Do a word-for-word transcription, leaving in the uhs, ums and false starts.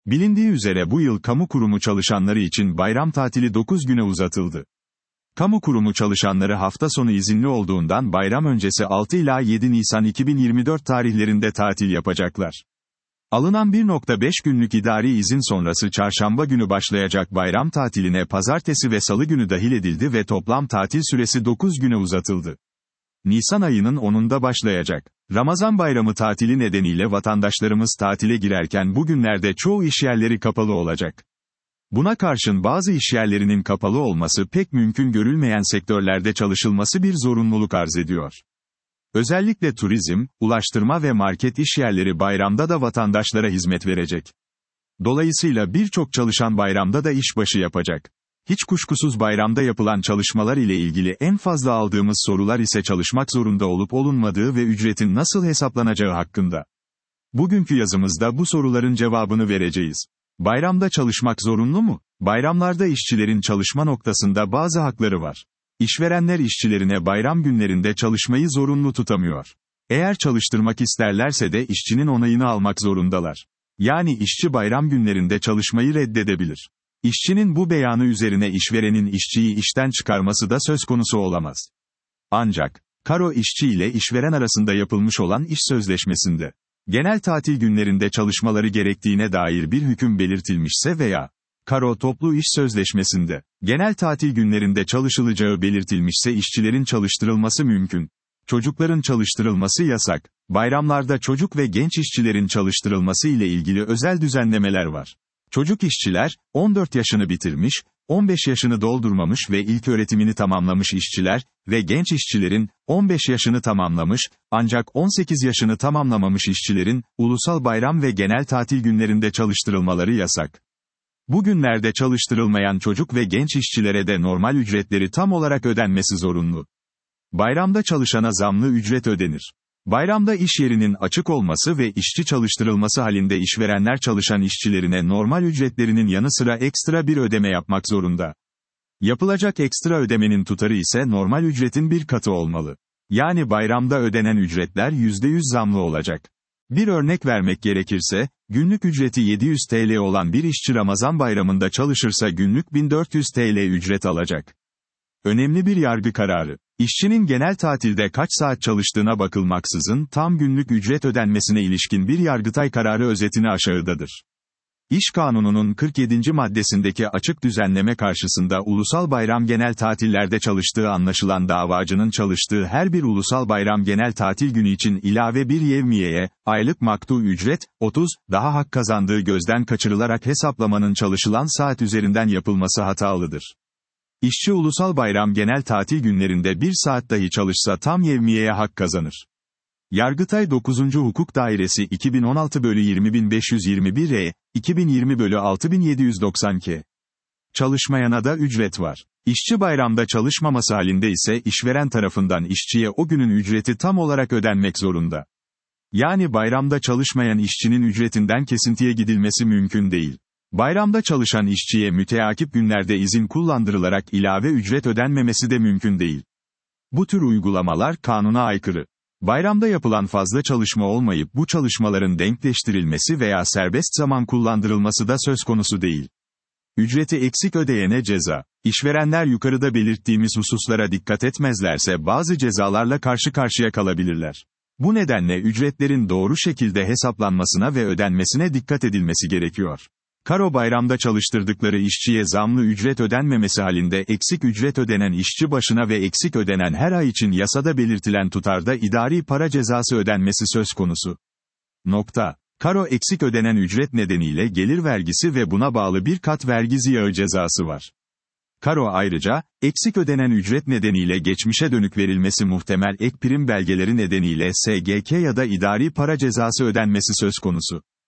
Bilindiği üzere bu yıl kamu kurumu çalışanları için bayram tatili dokuz güne uzatıldı. Kamu kurumu çalışanları hafta sonu izinli olduğundan bayram öncesi altı ila yedi Nisan iki bin yirmi dört tarihlerinde tatil yapacaklar. Alınan bir nokta beş günlük idari izin sonrası çarşamba günü başlayacak bayram tatiline pazartesi ve salı günü dahil edildi ve toplam tatil süresi dokuz güne uzatıldı. Nisan ayının onunda başlayacak Ramazan bayramı tatili nedeniyle vatandaşlarımız tatile girerken bugünlerde çoğu işyerleri kapalı olacak. Buna karşın bazı işyerlerinin kapalı olması pek mümkün görülmeyen sektörlerde çalışılması bir zorunluluk arz ediyor. Özellikle turizm, ulaştırma ve market işyerleri bayramda da vatandaşlara hizmet verecek. Dolayısıyla birçok çalışan bayramda da işbaşı yapacak. Hiç kuşkusuz bayramda yapılan çalışmalar ile ilgili en fazla aldığımız sorular ise çalışmak zorunda olup olunmadığı ve ücretin nasıl hesaplanacağı hakkında. Bugünkü yazımızda bu soruların cevabını vereceğiz. Bayramda çalışmak zorunlu mu? Bayramlarda işçilerin çalışma noktasında bazı hakları var. İşverenler işçilerine bayram günlerinde çalışmayı zorunlu tutamıyor. Eğer çalıştırmak isterlerse de işçinin onayını almak zorundalar. Yani işçi bayram günlerinde çalışmayı reddedebilir. İşçinin bu beyanı üzerine işverenin işçiyi işten çıkarması da söz konusu olamaz. Ancak, karo işçi ile işveren arasında yapılmış olan iş sözleşmesinde, genel tatil günlerinde çalışmaları gerektiğine dair bir hüküm belirtilmişse veya, karo toplu iş sözleşmesinde, genel tatil günlerinde çalışılacağı belirtilmişse işçilerin çalıştırılması mümkün. Çocukların çalıştırılması yasak. Bayramlarda çocuk ve genç işçilerin çalıştırılması ile ilgili özel düzenlemeler var. Çocuk işçiler, on dört yaşını bitirmiş, on beş yaşını doldurmamış ve ilköğretimini tamamlamış işçiler ve genç işçilerin, on beş yaşını tamamlamış, ancak on sekiz yaşını tamamlamamış işçilerin, ulusal bayram ve genel tatil günlerinde çalıştırılmaları yasak. Bu günlerde çalıştırılmayan çocuk ve genç işçilere de normal ücretleri tam olarak ödenmesi zorunlu. Bayramda çalışana zamlı ücret ödenir. Bayramda iş yerinin açık olması ve işçi çalıştırılması halinde işverenler çalışan işçilerine normal ücretlerinin yanı sıra ekstra bir ödeme yapmak zorunda. Yapılacak ekstra ödemenin tutarı ise normal ücretin bir katı olmalı. Yani bayramda ödenen ücretler yüzde yüz zamlı olacak. Bir örnek vermek gerekirse, günlük ücreti yedi yüz TL olan bir işçi Ramazan bayramında çalışırsa günlük bin dört yüz TL ücret alacak. Önemli bir yargı kararı. İşçinin genel tatilde kaç saat çalıştığına bakılmaksızın tam günlük ücret ödenmesine ilişkin bir Yargıtay kararı özetini aşağıdadır. İş Kanunu'nun kırk yedinci maddesindeki açık düzenleme karşısında ulusal bayram genel tatillerde çalıştığı anlaşılan davacının çalıştığı her bir ulusal bayram genel tatil günü için ilave bir yevmiyeye, aylık maktu ücret, otuz, daha hak kazandığı gözden kaçırılarak hesaplamanın çalışılan saat üzerinden yapılması hatalıdır. İşçi ulusal bayram genel tatil günlerinde bir saat dahi çalışsa tam yevmiyeye hak kazanır. Yargıtay dokuzuncu Hukuk Dairesi iki bin on altı bölü yirmi bin beş yüz yirmi bir E, iki bin yirmi bölü altı bin yedi yüz doksan K. Çalışmayana da ücret var. İşçi bayramda çalışmaması halinde ise işveren tarafından işçiye o günün ücreti tam olarak ödenmek zorunda. Yani bayramda çalışmayan işçinin ücretinden kesintiye gidilmesi mümkün değil. Bayramda çalışan işçiye müteakip günlerde izin kullandırılarak ilave ücret ödenmemesi de mümkün değil. Bu tür uygulamalar kanuna aykırı. Bayramda yapılan fazla çalışma olmayıp bu çalışmaların denkleştirilmesi veya serbest zaman kullandırılması da söz konusu değil. Ücreti eksik ödeyene ceza. İşverenler yukarıda belirttiğimiz hususlara dikkat etmezlerse bazı cezalarla karşı karşıya kalabilirler. Bu nedenle ücretlerin doğru şekilde hesaplanmasına ve ödenmesine dikkat edilmesi gerekiyor. Karo bayramda çalıştırdıkları işçiye zamlı ücret ödenmemesi halinde eksik ücret ödenen işçi başına ve eksik ödenen her ay için yasada belirtilen tutarda idari para cezası ödenmesi söz konusu. Nokta. Karo eksik ödenen ücret nedeniyle gelir vergisi ve buna bağlı bir kat vergi ziyağı cezası var. Karo ayrıca, eksik ödenen ücret nedeniyle geçmişe dönük verilmesi muhtemel ek prim belgeleri nedeniyle S G K ya da idari para cezası ödenmesi söz konusu.